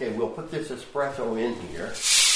Okay, we'll put this espresso in here.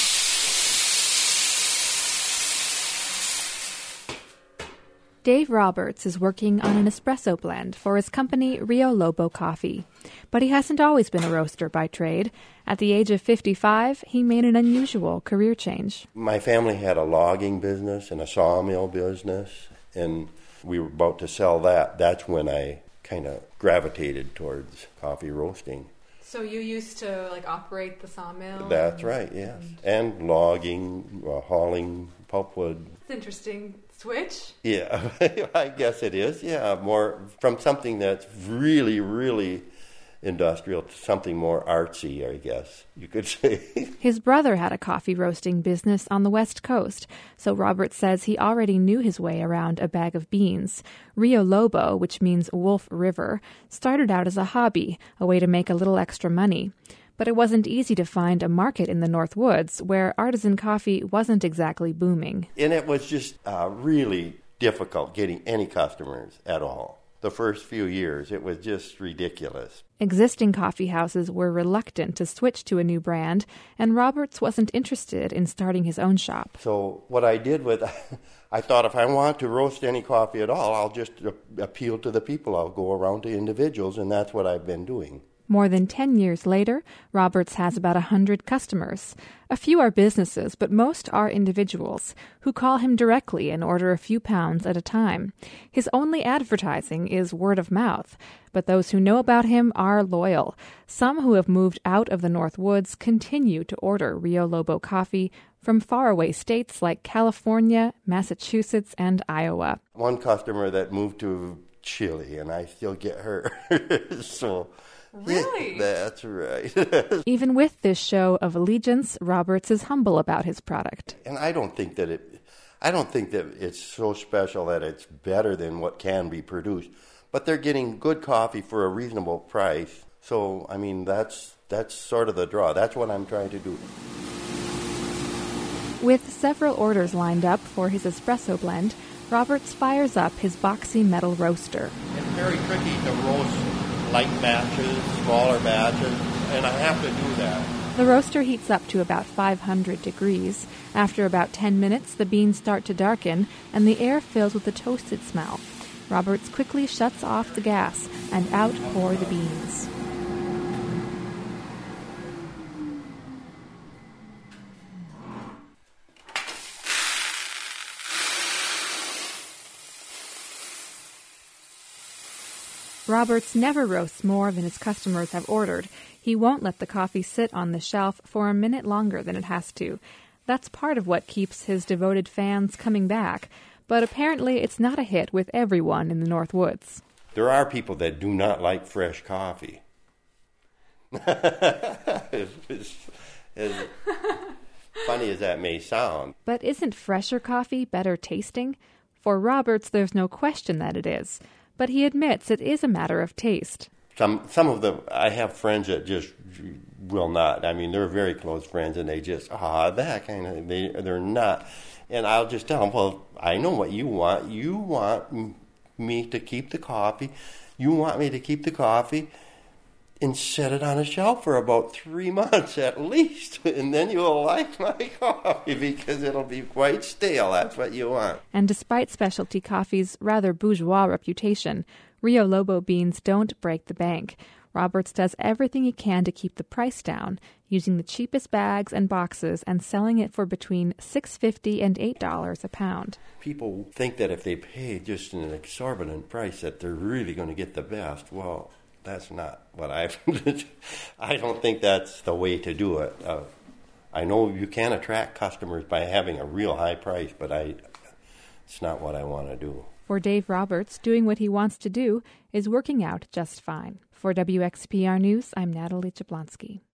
Dave Roberts is working on an espresso blend for his company Rio Lobo Coffee. But he hasn't always been a roaster by trade. At the age of 55, he made an unusual career change. My family had a logging business and a sawmill business, and we were about to sell that. That's when I kind of gravitated towards coffee roasting. So you used to operate the sawmill? That's right, yes. And logging, hauling pulpwood. It's interesting. Switch? Yeah, I guess it is. Yeah, more from something that's really, really industrial to something more artsy, I guess you could say. His brother had a coffee roasting business on the West Coast, so Robert says he already knew his way around a bag of beans. Rio Lobo, which means Wolf River, started out as a hobby, a way to make a little extra money. But it wasn't easy to find a market in the North Woods, where artisan coffee wasn't exactly booming. And it was just really difficult getting any customers at all. The first few years, it was just ridiculous. Existing coffee houses were reluctant to switch to a new brand, and Roberts wasn't interested in starting his own shop. So what I did was, I thought if I want to roast any coffee at all, I'll just appeal to the people. I'll go around to individuals, and that's what I've been doing. More than 10 years later, Roberts has about 100 customers. A few are businesses, but most are individuals who call him directly and order a few pounds at a time. His only advertising is word of mouth, but those who know about him are loyal. Some who have moved out of the North Woods continue to order Rio Lobo coffee from faraway states like California, Massachusetts, and Iowa. One customer that moved to Chile, and I still get her. So... Really? Yeah, that's right. Even with this show of allegiance, Roberts is humble about his product. And I don't think that it's so special that it's better than what can be produced. But they're getting good coffee for a reasonable price. So, I mean, that's sort of the draw. That's what I'm trying to do. With several orders lined up for his espresso blend, Roberts fires up his boxy metal roaster. It's very tricky to roast light batches, smaller batches, and I have to do that. The roaster heats up to about 500 degrees. After about 10 minutes, the beans start to darken, and the air fills with a toasted smell. Roberts quickly shuts off the gas, and out pour the beans. Roberts never roasts more than his customers have ordered. He won't let the coffee sit on the shelf for a minute longer than it has to. That's part of what keeps his devoted fans coming back. But apparently it's not a hit with everyone in the North Woods. There are people that do not like fresh coffee. As funny as that may sound. But isn't fresher coffee better tasting? For Roberts, there's no question that it is. But he admits it is a matter of taste. Some of them, I have friends that just will not. I mean, they're very close friends, and they just, that kind of, they're not. And I'll just tell them, well, I know what you want. You want me to keep the coffee. You want me to keep the coffee and set it on a shelf for about 3 months at least. And then you'll like my coffee because it'll be quite stale. That's what you want. And despite specialty coffee's rather bourgeois reputation, Rio Lobo beans don't break the bank. Roberts does everything he can to keep the price down, using the cheapest bags and boxes and selling it for between $6.50 and $8 a pound. People think that if they pay just an exorbitant price that they're really going to get the best. Well, that's not what I don't think that's the way to do it. I know you can attract customers by having a real high price, but it's not what I want to do. For Dave Roberts, doing what he wants to do is working out just fine. For WXPR News, I'm Natalie Jablonski.